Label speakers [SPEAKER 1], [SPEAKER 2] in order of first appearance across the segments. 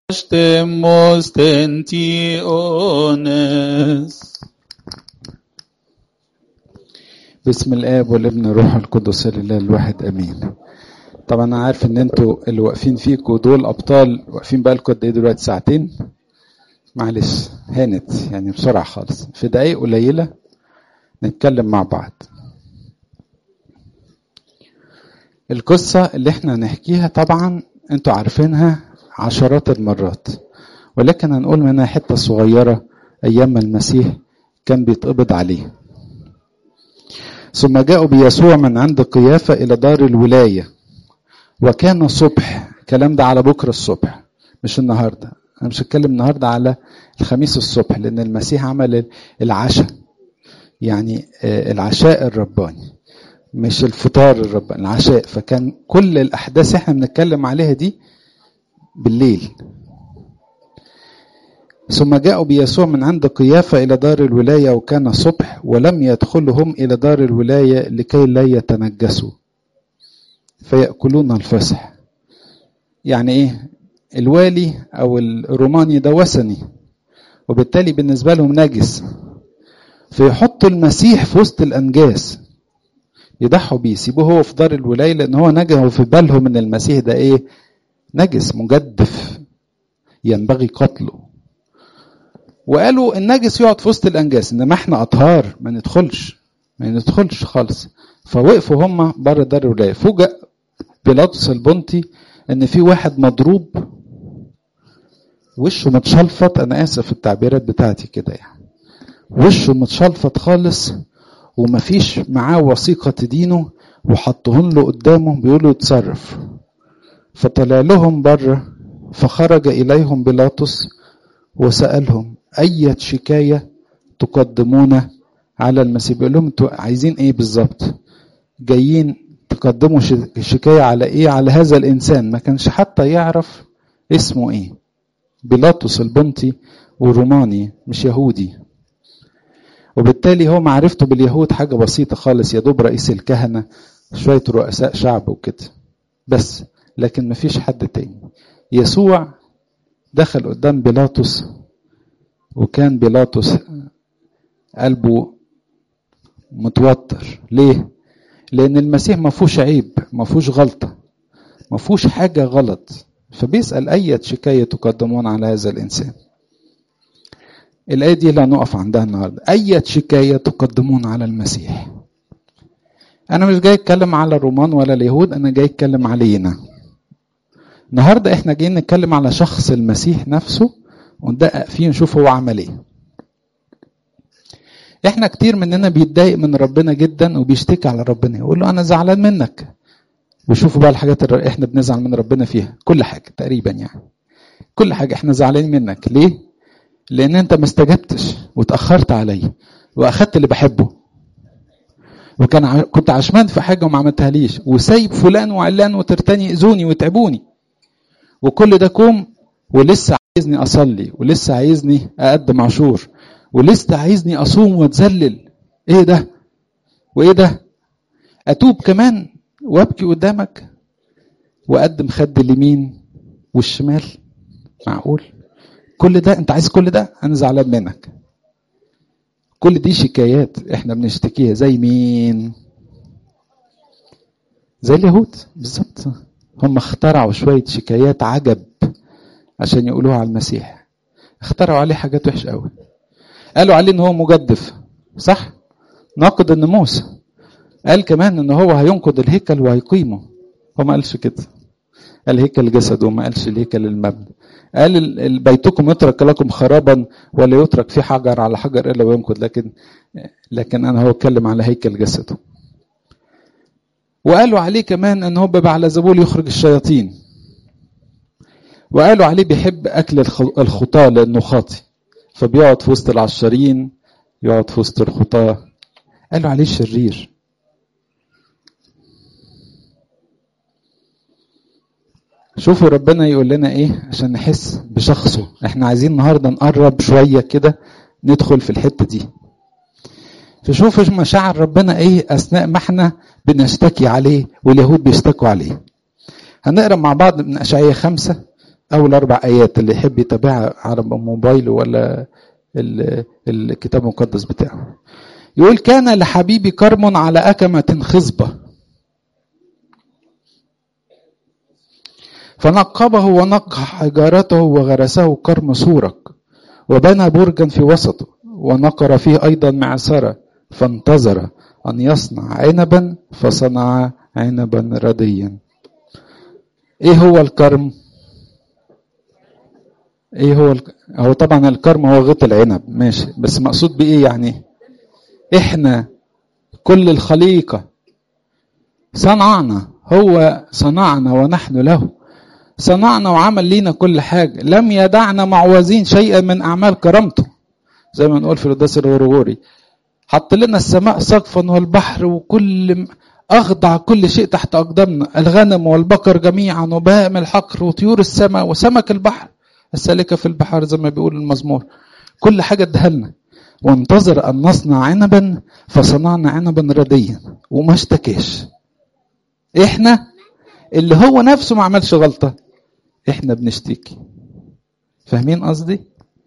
[SPEAKER 1] بسم الآب والابن والروح القدس لله الواحد امين. طبعا انا عارف ان انتوا اللي واقفين فيكوا دول ابطال، واقفين بقالكوا قد ايه دلوقتي؟ ساعتين. معلش هانت يعني بسرعه خالص، في دقايق قليله نتكلم مع بعض. القصه اللي احنا هنحكيها طبعا انتوا عارفينها عشرات المرات، ولكن هنقول منها حته صغيره. ايام ما المسيح كان بيتقبض عليه، ثم جاءوا بيسوع من عند قيافة إلى دار الولاية، وكان صبح. الكلام ده على بكرة الصبح مش النهاردة. أنا مش هتكلم النهاردة، على الخميس الصبح، لأن المسيح عمل العشاء، يعني العشاء الرباني، مش الفطار الرباني، العشاء. فكان كل الأحداث احنا بنتكلم عليها دي بالليل. ثم جاءوا بيسوع من عند قيافة إلى دار الولاية، وكان صبح، ولم يدخلهم إلى دار الولاية لكي لا يتنجسوا فيأكلون الفسح. يعني إيه؟ الوالي أو الروماني ده وثني، وبالتالي بالنسبة لهم نجس، فيحطوا المسيح في وسط الأنجاس، يضحوا بيه، يسيبوه هو في دار الولاية، لأن هو نجس، وفي بالهم إن المسيح ده إيه؟ نجس مجدف ينبغي قتله. وقالوا النجس يقعد في وسط الانجاس، انما احنا اطهار ما ندخلش خالص. فوقفوا هم بره دار الولايه. فوجئ بيلاطس البنطي ان في واحد مضروب، وشه متشلفط، انا اسف في التعبيرات بتاعتي كده، يعني وشه متشلفط خالص، ومفيش معاه وثيقه تدينه، وحطوهن له قدامه بيقولوا يتصرف. فطلع لهم بره، فخرج اليهم بيلاطس وسألهم أي شكاية تقدمون على المسيح. بيقول لهم انتوا عايزين ايه بالظبط؟ جايين تقدموا شكاية على ايه؟ على هذا الانسان ما كانش حتى يعرف اسمه ايه. بيلاطس البنطي وروماني مش يهودي، وبالتالي هو معرفته باليهود حاجة بسيطة خالص، يا دوب رئيس الكهنة، شوية رؤساء شعب وكده بس، لكن مفيش حد تاني. يسوع دخل قدام بيلاطس، وكان بيلاطس قلبه متوتر. ليه؟ لأن المسيح ما فيهوش عيب، ما فيهوش غلطة، ما فيهوش حاجة غلط. فبيسأل أي شكاية تقدمون على هذا الإنسان. الآية دي لا نقف عندها النهاردة. أي شكاية تقدمون على المسيح. أنا مش جاي أتكلم على الرومان ولا اليهود، أنا جاي أتكلم علينا النهاردة. إحنا جايين نتكلم على شخص المسيح نفسه، وندقق فيه ونشوف هو عمل ايه. احنا كتير مننا بيتضايق من ربنا جدا، وبيشتكي على ربنا، يقول له انا زعلان منك. وشوفوا بقى الحاجات اللي احنا بنزعل من ربنا فيها، كل حاجة تقريبا، يعني كل حاجة احنا زعلانين منك. ليه؟ لان انت ما استجبتش وتأخرت علي، واخدت اللي بحبه، كنت عشمان في حاجة وما عملتها ليش، وسايب فلان وعلان وترتاني يأذوني ويتعبوني، وكل ده كوم، ولسه عايزني أصلي، ولسه عايزني أقدم عشور، ولسه عايزني أصوم واتذلل. إيه ده؟ وإيه ده؟ أتوب كمان وأبكي قدامك، وأقدم خد اليمين والشمال؟ معقول؟ كل ده أنت عايز؟ كل ده أنا زعلان منك. كل دي شكايات إحنا بنشتكيها. زي مين؟ زي اليهود بالظبط. هم اخترعوا شوية شكايات عجب عشان يقولوها على المسيح. اخترعوا عليه حاجات وحشة قوي. قالوا عليه ان هو مجدف، صح؟ ناقض الناموس. قال كمان ان هو هينقض الهيكل وهيقيمه. هو ما قالش كده، قال هيكل جسده، وما قالش الهيكل المبنى. قال بيتكم يترك لكم خرابا، ولا يترك فيه حجر على حجر الا وينقض. لكن انا هو اتكلم على هيكل جسده. وقالوا عليه كمان ان هو ببعلزبول يخرج الشياطين. وقالوا عليه بيحب اكل الخطاه لانه خاطي، فبيقعد في وسط العشارين، يقعد في وسط الخطاه. قالوا عليه شرير. شوفوا ربنا يقول لنا ايه عشان نحس بشخصه. احنا عايزين النهارده نقرب شويه كده، ندخل في الحته دي. فشوفوا مشاعر ربنا ايه اثناء ما احنا بنشتكي عليه واليهود بيشتكوا عليه. هنقرا مع بعض من اشعياء 5 أول 4 آيات اللي يحب يتابعها على موبايله ولا الكتاب المقدس بتاعه. يقول كان لحبيبي كرم على أكمة خصبة فنقبه ونقح حجارته وغرسه كرم سورك وبنى برجا في وسطه ونقر فيه أيضا معصرة فانتظر أن يصنع عنبا فصنع عنبا رديا. ايه هو الكرم؟ ايه هو هو طبعا الكرم هو غط العنب ماشي، بس مقصود بايه يعني؟ احنا كل الخليقة صنعنا، هو صنعنا ونحن له، صنعنا وعمل لينا كل حاجة، لم يدعنا معوزين شيئا من أعمال كرامته زي ما نقول في القداس الغرغوري. حط لنا السماء سقفا والبحر وكل أخضع كل شيء تحت أقدامنا، الغنم والبقر جميعا وبهائم الحقر وطيور السماء وسمك البحر السالكة في البحر زي ما بيقول المزمور، كل حاجة ادها لنا. وانتظر أن نصنع عنبا فصنعنا عنبا رديا وما اشتكاش. احنا اللي هو نفسه ما عملش غلطة احنا بنشتكي. فاهمين قصدي؟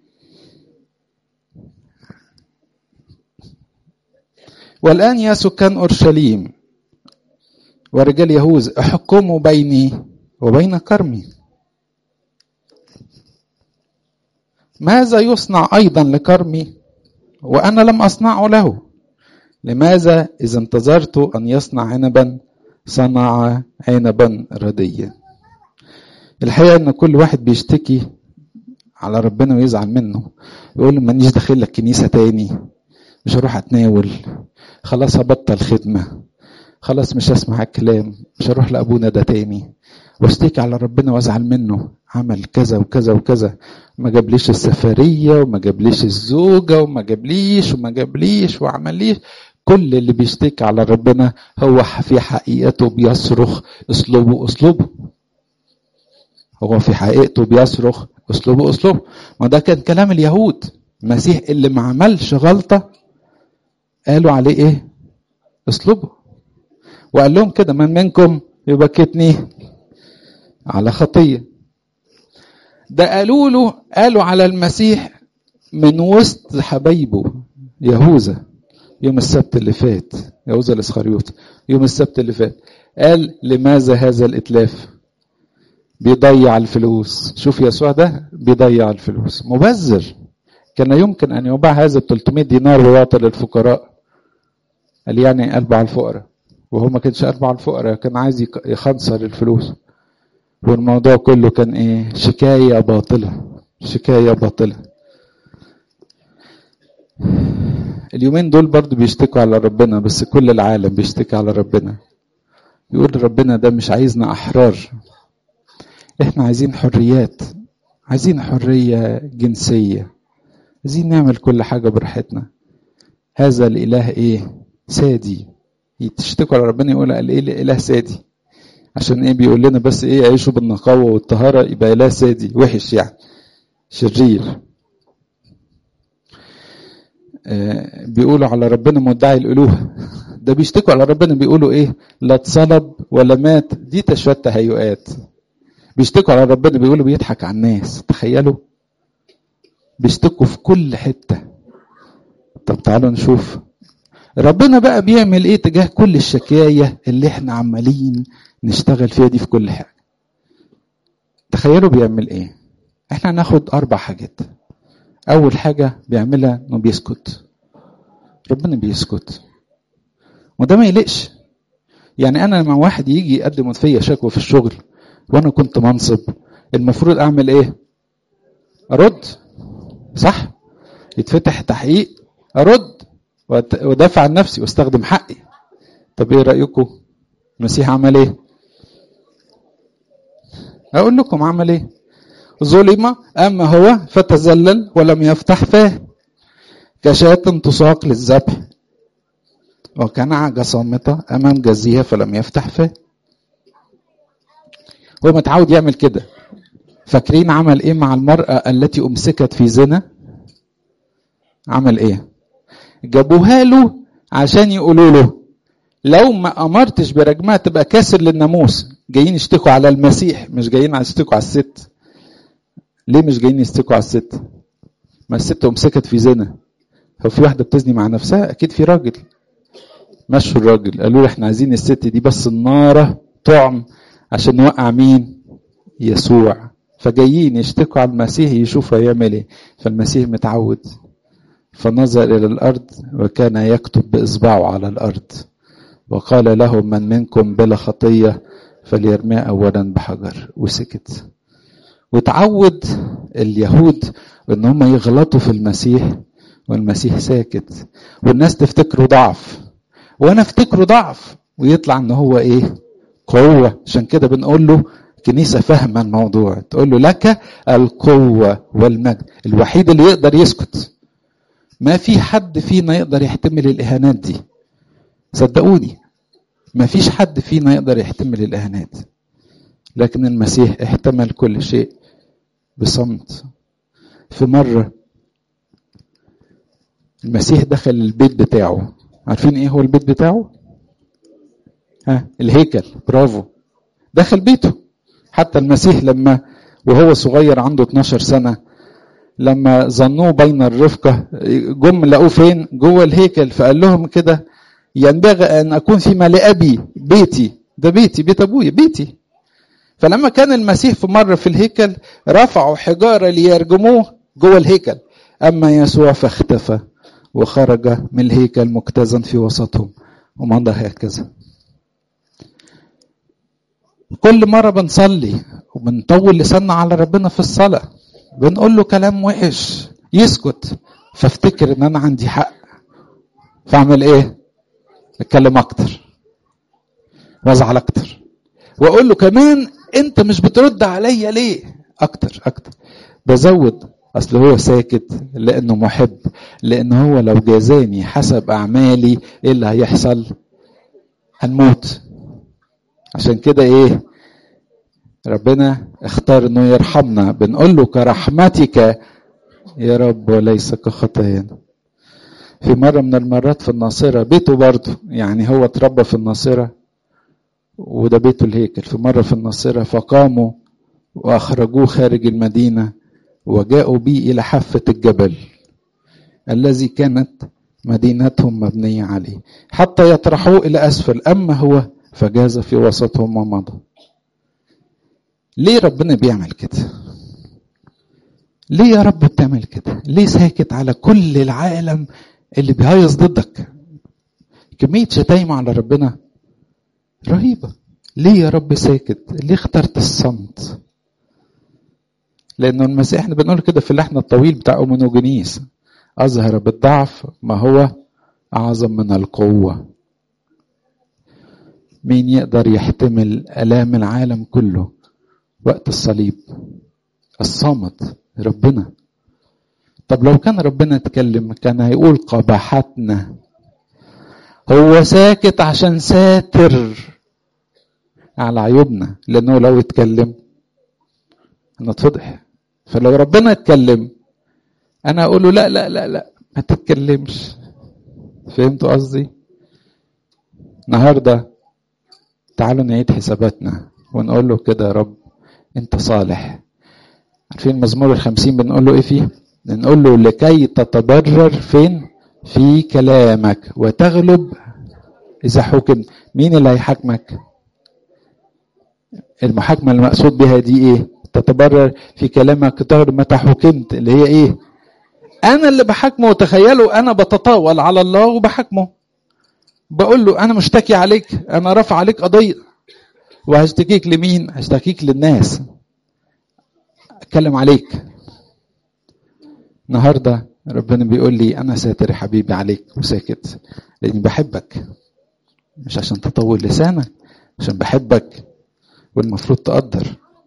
[SPEAKER 1] والآن يا سكان أورشليم ورجال يهوذا احكموا بيني وبين كرمي، ماذا يصنع أيضا لكرمي وأنا لم أصنعه له؟ لماذا إذا انتظرت أن يصنع عنبا صنع عنبا رديا؟ الحقيقة أن كل واحد بيشتكي على ربنا ويزعل منه، يقول له مانيش داخل لك كنيسة تاني، مش هروح أتناول، خلاص هبطل خدمة، خلاص مش هسمع الكلام، مش هروح لأبونا ده تاني، واشتكي على ربنا وازعل منه، عمل كذا وكذا وكذا، ما جابليش السفرية وما جابليش الزوجة وما جابليش وعمليش. كل اللي بيشتكي على ربنا هو في حقيقته بيصرخ اسلوبه. هو في حقيقته بيصرخ اسلوبه. ما ده كان كلام اليهود. المسيح اللي ما عملش غلطة قالوا عليه ايه؟ اسلوبه. وقال لهم كده من منكم يبكتني على خطية. ده قالوا على المسيح من وسط حبايبه يهوذا يوم السبت اللي فات، يهوذا الاسخريوطي يوم السبت اللي فات قال لماذا هذا الاتلاف؟ بيضيع الفلوس. شوف يسوع ده بيضيع الفلوس، مبذر. كان يمكن ان يباع هذا ب 300 دينار ويعطى للفقراء. قال يعني قلبه على الفقراء، وهو ما كانش قلبه على الفقراء، كان عايز يخنصر الفلوس. والموضوع كله كان ايه؟ شكاية باطلة. اليومين دول برضو بيشتكوا على ربنا، بس كل العالم بيشتكي على ربنا، يقول ربنا ده مش عايزنا احرار، احنا عايزين حريات، عايزين حرية جنسية، عايزين نعمل كل حاجة براحتنا. هذا الاله ايه؟ سادي. تشتكوا على ربنا يقول قال ايه الاله سادي؟ عشان ايه؟ بيقول لنا بس ايه؟ عيشوا بالنقاوة والطهارة، يبقى اله سادي وحش يعني شرير. بيقولوا على ربنا مدعي الالوهة. ده بيشتكوا على ربنا بيقولوا ايه؟ لا اتصلب ولا مات، دي شوية تهيؤات. بيشتكوا على ربنا بيقولوا بيضحك على الناس. تخيلوا، بيشتكوا في كل حتة. طب تعالوا نشوف ربنا بقى بيعمل ايه تجاه كل الشكاية اللي احنا عمالين نشتغل فيها دي في كل حاجة. تخيلوا بيعمل ايه. احنا هناخد 4 حاجات. اول حاجة بيعملها انه بيسكت. ربنا بيسكت، وده ما يلقش. يعني انا لما واحد يجي يقدم فيا شكوى في الشغل وانا كنت منصب، المفروض اعمل ايه؟ ارد، صح؟ يتفتح تحقيق، ارد ودافع عن نفسي واستخدم حقي. طب ايه رأيكم؟ المسيح عمل ايه؟ اقول لكم عمل ايه. ظلم اما هو فتذلل ولم يفتح فاه، كشاة تساق للذبح، وكنعجة صامتة امام جزيها فلم يفتح فاه. هو متعود يعمل كده. فاكرين عمل ايه مع المرأة التي امسكت في زنا؟ عمل ايه؟ جابوها له عشان يقولوا له لو ما امرتش برجمها تبقى كاسر للناموس. جايين يشتكوا على المسيح، مش جايين يشتكوا على الست. ليه مش جايين يشتكوا على الست؟ ما الست امسكت في زنا. هو في واحده بتزني مع نفسها؟ اكيد في راجل. مشوا الراجل قالوا له احنا عايزين الست دي بس الناره طعم عشان نوقع مين؟ يسوع. فجايين يشتكوا على المسيح يشوفوا هيعمل ايه. فالمسيح متعود، فنظر الى الارض وكان يكتب باصبعه على الارض وقال له من منكم بلا خطيه فليرميه اولا بحجر، وسكت. وتعود اليهود ان هم يغلطوا في المسيح والمسيح ساكت، والناس تفتكره ضعف وانا افتكره ضعف، ويطلع ان هو ايه؟ قوة. عشان كده بنقول له كنيسة فاهمة الموضوع، تقول له لك القوة والمجد. الوحيد اللي يقدر يسكت. ما في حد فينا يقدر يحتمل الإهانات دي، صدقوني ما فيش حد فينا يقدر يحتمل الإهانات، لكن المسيح احتمل كل شيء بصمت. في مرة المسيح دخل البيت بتاعه. عارفين ايه هو البيت بتاعه؟ الهيكل. برافو. دخل بيته. حتى المسيح لما وهو صغير عنده 12 سنة لما ظنوه بين الرفقة جم لقوه فين؟ جوه الهيكل. فقال لهم كده ينبغي أن أكون فيما لأبي بيتي. ده بيتي، بيت أبويا، بيتي. فلما كان المسيح في مرة في الهيكل رفعوا حجارة ليرجموه جوه الهيكل، أما يسوع فاختفى وخرج من الهيكل مجتازا في وسطهم ومضى هكذا. كل مرة بنصلي وبنطول لساننا على ربنا في الصلاة بنقول له كلام وحش يسكت، فافتكر ان انا عندي حق، فاعمل ايه؟ اتكلم اكتر وازعل اكتر واقول له كمان انت مش بترد عليا ليه؟ اكتر اكتر بزود. اصل هو ساكت لانه محب، لان هو لو جازاني حسب اعمالي ايه اللي هيحصل؟ هنموت. عشان كده ايه؟ ربنا اختار انه يرحمنا، بنقول له كرحمتك يا رب وليس كخطايانا. في مرة من المرات في الناصرة، بيته برضه يعني هو اتربى في الناصرة وده بيته الهيكل. في مرة في الناصرة فقاموا واخرجوه خارج المدينة وجاءوا به الى حافة الجبل الذي كانت مدينتهم مبنية عليه حتى يطرحوه الى اسفل، اما هو فجاز في وسطهم ومضى. ليه ربنا بيعمل كده؟ ليه يا رب بتعمل كده؟ ليه ساكت على كل العالم اللي بيهيص ضدك؟ كمية شتايم على ربنا رهيبة. ليه يا رب ساكت؟ ليه اخترت الصمت؟ لأنه المسيح احنا بنقول كده في اللحن الطويل بتاع أومونوجينيس، أظهر بالضعف ما هو أعظم من القوة. مين يقدر يحتمل آلام العالم كله وقت الصليب؟ الصامت ربنا. طب لو كان ربنا اتكلم كان هيقول قباحتنا. هو ساكت عشان ساتر على عيوبنا، لانه لو اتكلم هنتفضح. فلو ربنا اتكلم انا اقول له لا لا لا لا ما تتكلمش. فهمتوا قصدي؟ النهارده تعالوا نعيد حساباتنا ونقول له كده يا رب انت صالح. عارفين مزمور 50 بنقول له ايه فيه؟ بنقول له لكي تتبرر فين؟ في كلامك وتغلب اذا حكمت. مين اللي هيحاكمك؟ المحاكمة المقصود بها دي ايه؟ تتبرر في كلامك وتغلب متى حكمت، اللي هي ايه؟ انا اللي بحاكمه. وتخيلوا انا بتطاول على الله وبحاكمه، بقول له انا مشتكي عليك، انا رافع عليك قضية، وهشتكيك لمين؟ هشتكيك للناس، اتكلم عليك. النهارده ربنا بيقول لي انا ساتر يا حبيبي عليك وساكت لاني بحبك، مش عشان تطول لسانك، عشان بحبك والمفروض تقدر.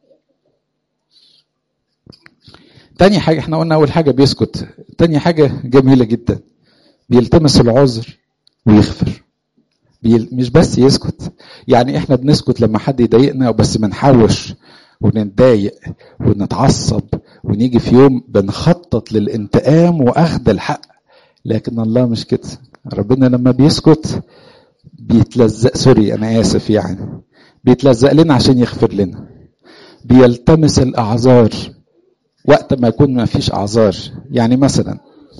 [SPEAKER 1] تاني حاجة احنا قلنا اول حاجة بيسكت، تاني حاجة جميلة جدا بيلتمس العذر ويغفر. مش بس يسكت، يعني احنا بنسكت لما حد يضايقنا بس بنحوش ونتضايق ونتعصب ونيجي في يوم بنخطط للانتقام واخذ الحق، لكن الله مش كده. ربنا لما بيسكت بيتلزق، انا اسف بيتلزق لنا عشان يغفر لنا، بيلتمس الاعذار وقت ما يكون ما فيش اعذار. يعني مثلا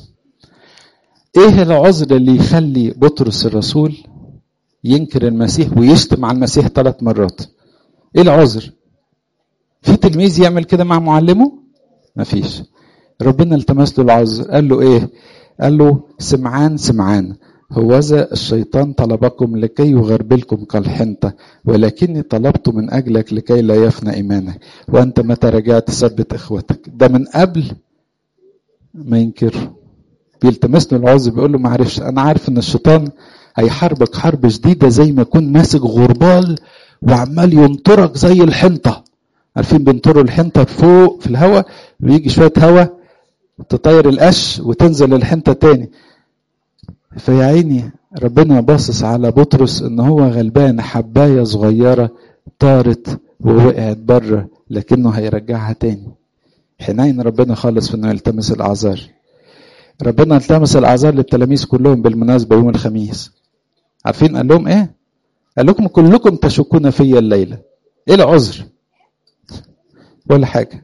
[SPEAKER 1] ايه العذر اللي يخلي بطرس الرسول ينكر المسيح ويشتم على المسيح 3 مرات؟ ايه العذر؟ في تلميذ يعمل كده مع معلمه؟ ما فيش. ربنا التمس له العذر، قال له ايه؟ قال له سمعان هوذا الشيطان طلبكم لكي يغربلكم كالحنطة، ولكني طلبت من أجلك لكي لا يفنى إيمانك، وأنت متى رجعت ثبت إخوتك. ده من قبل ما ينكر، بيلتمس له العذر، بيقول له معلش أنا عارف إن الشيطان هيحاربك حرب شديدة زي ما يكون ماسك غربال وعمال ينطرك زي الحنطة. عارفين بينطروا الحنطة فوق في الهواء، ويجي شوية هواء تطير القش وتنزل الحنطة تاني. فيا عيني ربنا باصص على بطرس ان هو غلبان، حباية صغيرة طارت ووقعت بره، لكنه هيرجعها تاني. حنين ربنا خالص في انه يلتمس الاعذار. ربنا التمس الاعذار للتلاميذ كلهم بالمناسبة يوم الخميس. عارفين قال لهم ايه؟ قال لكم كلكم تشكون في الليلة. ايه العذر؟ ولا حاجة.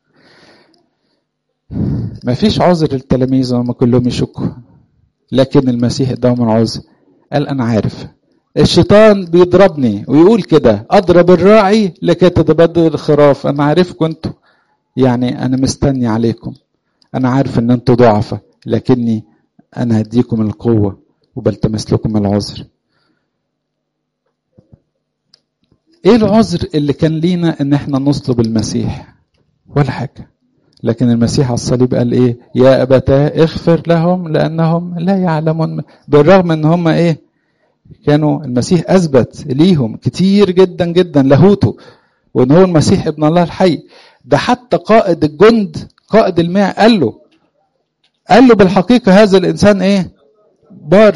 [SPEAKER 1] ما فيش عذر للتلاميذ وهم كلهم يشكوا، لكن المسيح اداهم العذر. قال انا عارف الشيطان بيضربني ويقول كده اضرب الراعي لكي تتبدل الخراف. انا عارفكم انتوا، يعني انا مستني عليكم، انا عارف ان انتوا ضعفة، لكني انا هديكم القوة وبلتمس لكم العذر. ايه العذر اللي كان لينا ان احنا نطلب المسيح؟ ولا حاجة. لكن المسيح على الصليب قال ايه؟ يا ابتاه اغفر لهم لانهم لا يعلمون. بالرغم ان هم ايه؟ كانوا المسيح اثبت ليهم كتير جدا جدا لاهوته، وان هو المسيح ابن الله الحي. ده حتى قائد الجند، قائد الماء، قال له بالحقيقة هذا الانسان ايه؟ بار.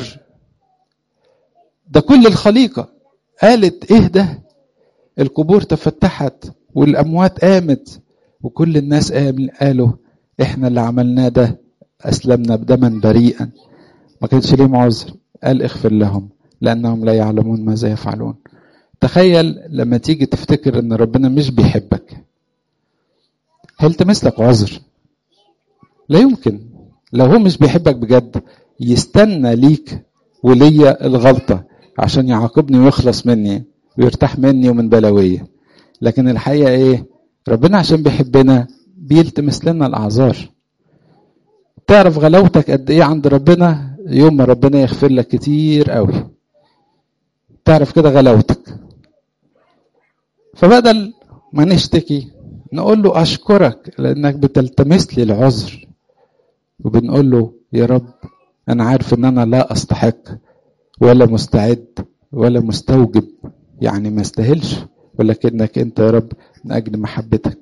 [SPEAKER 1] ده كل الخليقة قالت ايه ده؟ القبور تفتحت والاموات قامت وكل الناس قالوا احنا اللي عملناه ده اسلمنا بدما بريئا. ما كانش ليه عذر، قال اغفر لهم لانهم لا يعلمون ماذا يفعلون. تخيل لما تيجي تفتكر ان ربنا مش بيحبك، هل تمسلك عذر؟ لا يمكن. لو هو مش بيحبك بجد يستنى ليك وليا الغلطة عشان يعاقبني ويخلص مني ويرتاح مني ومن بلاوية. لكن الحقيقة ايه؟ ربنا عشان بيحبنا بيلتمس لنا الاعذار. تعرف غلاوتك قد ايه عند ربنا يوم ما ربنا يغفر لك كتير قوي. تعرف كده غلاوتك. فبدل ما نشتكي نقول له اشكرك لانك بتلتمس لي العذر، وبنقول له يا رب انا عارف ان انا لا استحق ولا مستعد ولا مستوجب، يعني ما استاهلش، ولكنك انت يا رب من اجل محبتك.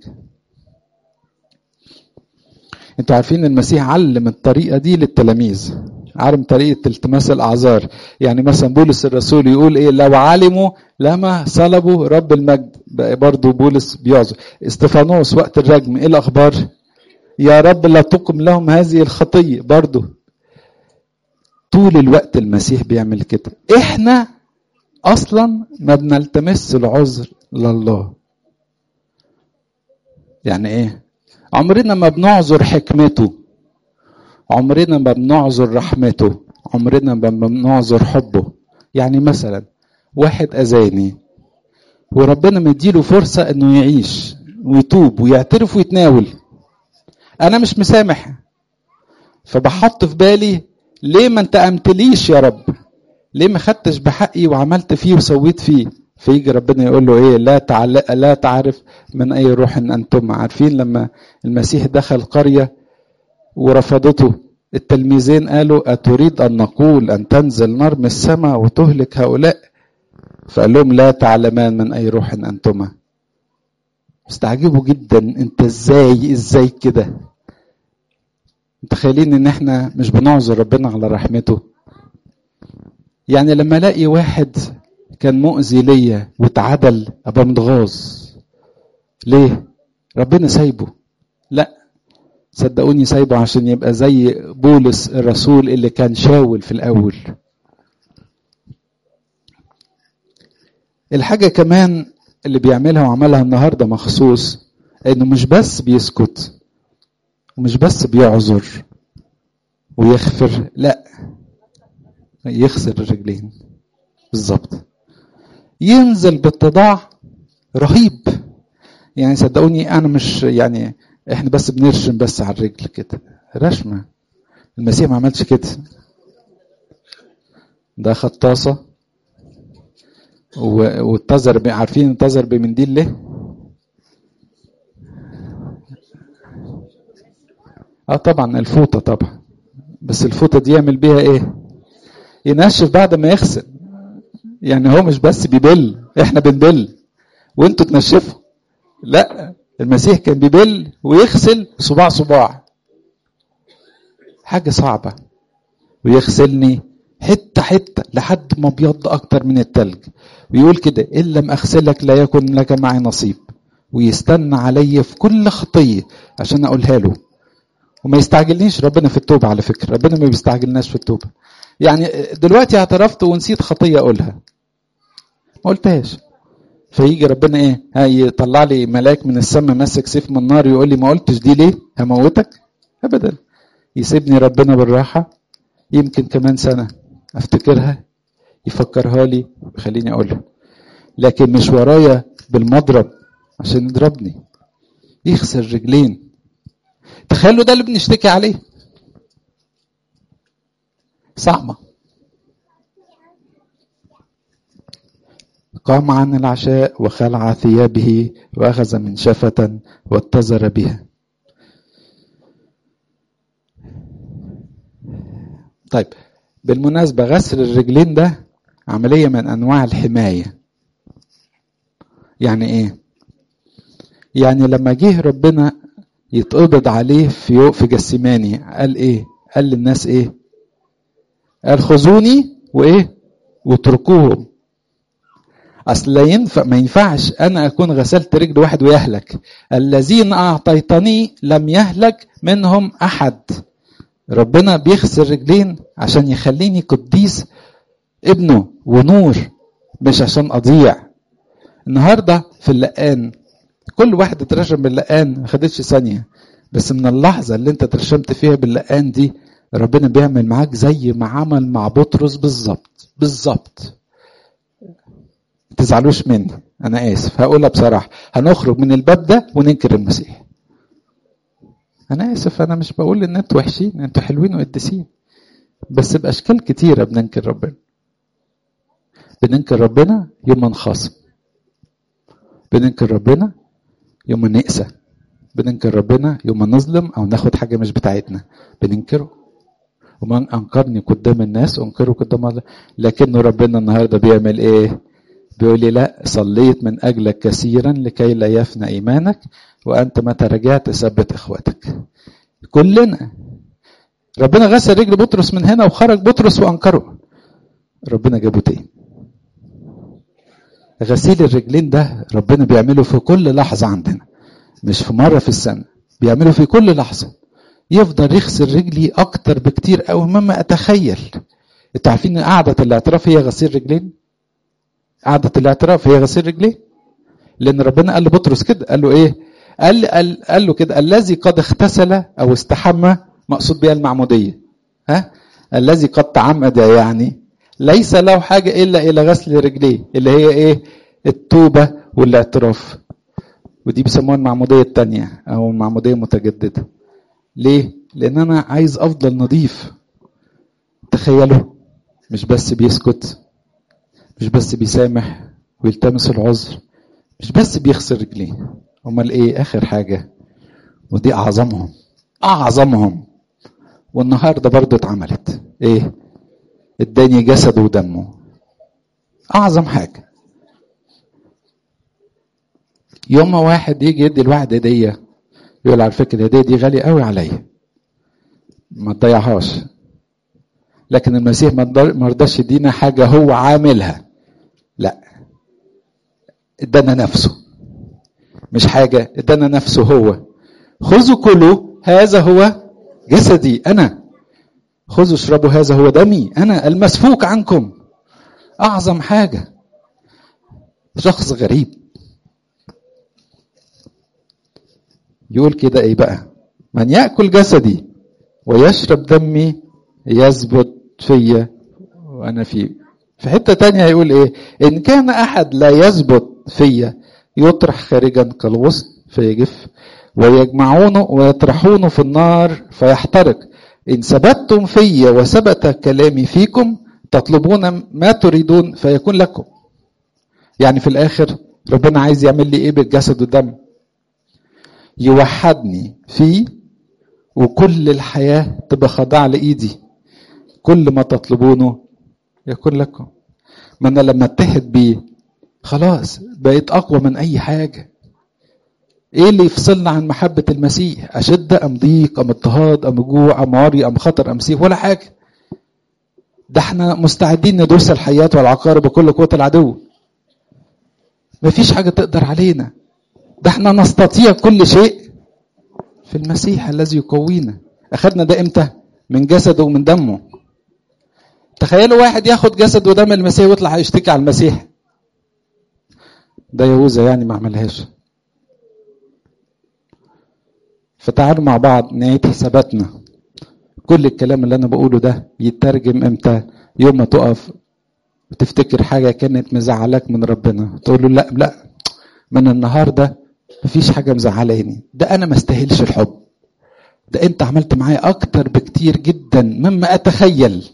[SPEAKER 1] انتوا عارفين المسيح علم الطريقة دي للتلاميذ، علم طريقة التماس الاعذار. يعني مثلا بولس الرسول يقول ايه؟ لو علموا لما صلبوا رب المجد. برضو بولس بيعذر. استفانوس وقت الرجم ايه الاخبار؟ يا رب لا تقم لهم هذه الخطية. برضو طول الوقت المسيح بيعمل كده. احنا اصلا ما بنلتمس العذر لله. يعني ايه؟ عمرنا ما بنعذر حكمته، عمرنا ما بنعذر رحمته، عمرنا ما بنعذر حبه. يعني مثلا واحد اذاني وربنا مديله فرصة انه يعيش ويتوب ويعترف ويتناول، انا مش مسامح. فبحط في بالي ليه ما انتقمتليش يا رب؟ ليه ما خدتش بحقي وعملت فيه وسويت فيه؟ فيجي ربنا يقول له ايه؟ لا تعرف من اي روح انتم. عارفين لما المسيح دخل قرية ورفضته التلميذين قالوا اتريد ان نقول ان تنزل نار من السماء وتهلك هؤلاء؟ فقال لهم لا تعلمان من اي روح انتما. استعجبوا جدا، انت ازاي كده؟ متخيلين ان احنا مش بنعذر ربنا على رحمته؟ يعني لما الاقي واحد كان مؤذي ليا واتعدل ابقى متغاظ. ليه؟ ربنا سايبه؟ لا صدقوني سايبه عشان يبقى زي بولس الرسول اللي كان شاول في الاول. الحاجة كمان اللي بيعملها وعملها النهاردة مخصوص انه مش بس بيسكت ومش بس بيعذر ويغفر، لا، يغسل الرجلين بالظبط، ينزل باتضاع رهيب. يعني صدقوني انا مش يعني احنا بس بنرشم بس على الرجل كده رشمه، المسيح ما عملش كده. ده خد طاسه واتزر، عارفين اتزر بمنديل ليه؟ طبعا الفوطه طبعا، بس الفوطه دي يعمل بيها ايه؟ ينشف بعد ما يغسل. يعني هو مش بس بيبل، احنا بنبل وانتوا تنشفوا. لا، المسيح كان بيبل ويغسل صباع صباع، حاجه صعبه، ويغسلني حته حته لحد ما ابيض اكتر من التلج. ويقول كده ان لم اغسلك لا يكن لك معي نصيب. ويستنى علي في كل خطيه عشان اقولها له. وما يستعجلنيش ربنا في التوبه، على فكره ربنا ما بيستعجلناش في التوبه. يعني دلوقتي اعترفت ونسيت خطيه اقولها، ما قلتهاش، فيجي ربنا ايه؟ هيطلع لي ملاك من السماء ماسك سيف من النار يقول لي ما قلتش دي ليه؟ هموتك؟ ابدا. يسيبني ربنا بالراحه، يمكن كمان سنه افتكرها، يفكرها لي ويخليني اقولها، لكن مش ورايا بالمضرب عشان يضربني. يغسل رجلين. تخيلوا ده اللي بنشتكي عليه. صعبه. قام عن العشاء وخلع ثيابه واخذ منشفة واتزر بها. طيب بالمناسبة غسل الرجلين ده عملية من أنواع الحماية. يعني إيه؟ يعني لما جه ربنا يتقبض عليه في جسيماني قال إيه؟ قال للناس إيه؟ قال خذوني وإيه؟ واتركوهم. أصل لا ينفع، ما ينفعش أنا أكون غسلت رجل واحد ويهلك. الذين أعطيتني لم يهلك منهم أحد. ربنا بيغسل رجلين عشان يخليني قديس ابنه ونور، مش عشان اضيع. النهارده في اللقان كل واحد اترشم باللقان ما خدتش ثانيه، بس من اللحظه اللي انت اترشمت فيها باللقان دي ربنا بيعمل معاك زي ما عمل مع بطرس بالظبط بالظبط. ما تزعلوش مني، انا اسف هقولها بصراحه، هنخرج من الباب ده وننكر المسيح. انا اسف، انا مش بقول ان انتوا وحشين، انتوا حلوين وقديسين، بس باشكال كتيره بننكر ربنا. بننكر ربنا يوم ما نخاصم، بننكر ربنا يوم ما نقسى، بننكر ربنا يوم ما نظلم او ناخد حاجه مش بتاعتنا، بننكره. ومن انكرني قدام الناس انكره قدام الله. لكنه ربنا النهارده بيعمل ايه؟ بيقول لي لا، صليت من اجلك كثيرا لكي لا يفنى ايمانك، وانت متى رجعت ثبت اخواتك. كلنا ربنا غسل رجل بطرس من هنا وخرج بطرس وانكره، ربنا جابه تاني. غسيل الرجلين ده ربنا بيعمله في كل لحظة عندنا، مش في مرة في السنة، بيعمله في كل لحظة. يفضل يغسل رجلي أكتر بكتير أو مما أتخيل. انتوا عارفين ان قعدة الاعتراف هي غسيل رجلين؟ قعدة الاعتراف هي غسيل رجلين، لأن ربنا قال لبطرس كده، قال له إيه؟ قال له كده الذي قد اغتسل أو استحمى، مقصود بها المعمودية. الذي قد تعمد يعني ليس له حاجة إلا إلى غسل رجليه، اللي هي إيه؟ التوبة والاعتراف. ودي بيسموها المعمودية التانية أو المعمودية المتجددة. ليه؟ لأن أنا عايز أفضل نظيف. تخيلوا، مش بس بيسكت، مش بس بيسامح ويلتمس العذر، مش بس بيغسل رجليه، أمال إيه آخر حاجة؟ ودي أعظمهم والنهاردة برضو اتعملت إيه؟ اداني جسده ودمه. أعظم حاجة. يوم ما واحد يجي يدي الواحد هدية يقول على فكرة الهدية دي غالية قوي عليا، ما تضيعهاش. لكن المسيح ما رضاش يدينا حاجة هو عاملها، لا، ادانا نفسه. مش حاجة، ادانا نفسه هو. خذوا كلوا هذا هو جسدي أنا، خذوا اشربوا هذا هو دمي أنا المسفوك عنكم. أعظم حاجة. شخص غريب يقول كده إيه بقى؟ من يأكل جسدي ويشرب دمي يثبت فيا وأنا فيه. في حتة تانية يقول إيه؟ إن كان أحد لا يثبت فيا يطرح خارجا كالغصن فيجف، ويجمعونه ويطرحونه في النار فيحترق. إن ثبتتم فيا وثبت كلامي فيكم تطلبون ما تريدون فيكون لكم. يعني في الآخر ربنا عايز يعمل لي إيه بالجسد والدم؟ يوحدني فيه، وكل الحياة تبقى خاضعة لإيدي. كل ما تطلبونه يكون لكم. ما أنا لما اتحد بيه خلاص بقيت أقوى من أي حاجة. إيه اللي يفصلنا عن محبة المسيح؟ أشد أم ضيق أم اضطهاد أم جوع أم عري أم خطر أم سيف؟ ولا حاجة. ده احنا مستعدين ندوس الحياة والعقارب بكل قوة العدو. مفيش حاجة تقدر علينا. ده احنا نستطيع كل شيء في المسيح الذي يقوينا. أخذنا ده إمتى؟ من جسده ومن دمه. تخيلوا واحد ياخد جسد ودم المسيح ويطلع يشتكي على المسيح. ده يهوذا يعني ما عملهاش. فتعالوا مع بعض نعيد حساباتنا. كل الكلام اللي أنا بقوله ده يترجم إمتى؟ يوم ما تقف وتفتكر حاجة كانت مزعلك من ربنا، تقول له لا لا، من النهاردة مفيش حاجة مزعلاني. ده أنا ما استاهلش الحب. ده أنت عملت معايا أكتر بكتير جدا مما أتخيل.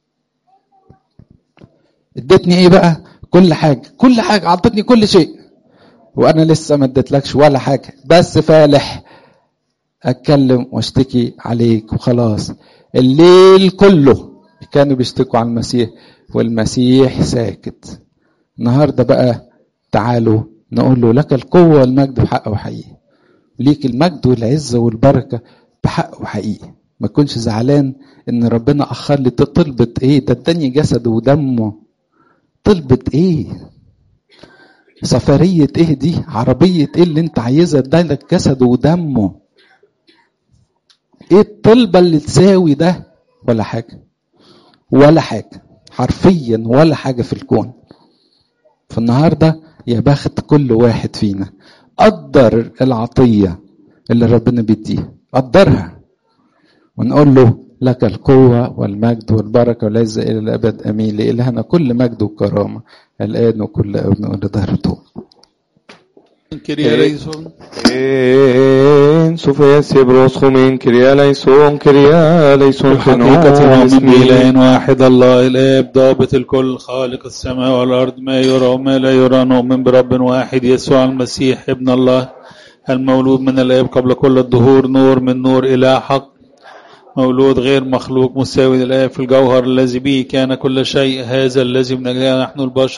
[SPEAKER 1] اديتني إيه بقى؟ كل حاجة، كل حاجة، عطتني كل شيء، وأنا لسه ما اديتلكش ولا حاجة. بس فالح أتكلم واشتكي عليك وخلاص. الليل كله كانوا بيشتكوا على المسيح والمسيح ساكت. النهاردة بقى تعالوا نقول له لك القوة والمجد بحق وحقيقي. ليك المجد والعزة والبركة بحق وحقيقي. ما تكونش زعلان ان ربنا اخر لي. طلبت ايه؟ ده اداني جسد ودمه. طلبت ايه؟ سفرية ايه دي؟ عربية ايه اللي انت عايزها؟ ادالك جسد ودمه. ايه الطلبة اللي تساوي ده؟ ولا حاجة، ولا حاجة، حرفيا ولا حاجة في الكون. فالنهاردة يا بخت كل واحد فينا قدر العطية اللي ربنا بيديها، قدرها، ونقول له لك القوة والمجد والبركة والعزة إلى الأبد أمين. لإلهنا كل مجد وكرامة الآن وكل أوان ودهرته.
[SPEAKER 2] Kyrie eleison.
[SPEAKER 3] En sufes broschomen Kyrie eleison Kyrie eleison.
[SPEAKER 2] بحقيقة نؤمن بإله واحد الله الآب ضابط الكل خالق السماء والأرض، ما يرى وما لا يرى. نؤمن برب واحد يسوع المسيح ابن الله المولود من الآب قبل كل الدهور، نور من نور، إله حق، مولود غير مخلوق، مساوي للآب في الجوهر، الذي به كان كل شيء. هذا الذي من أجلنا نحن البشر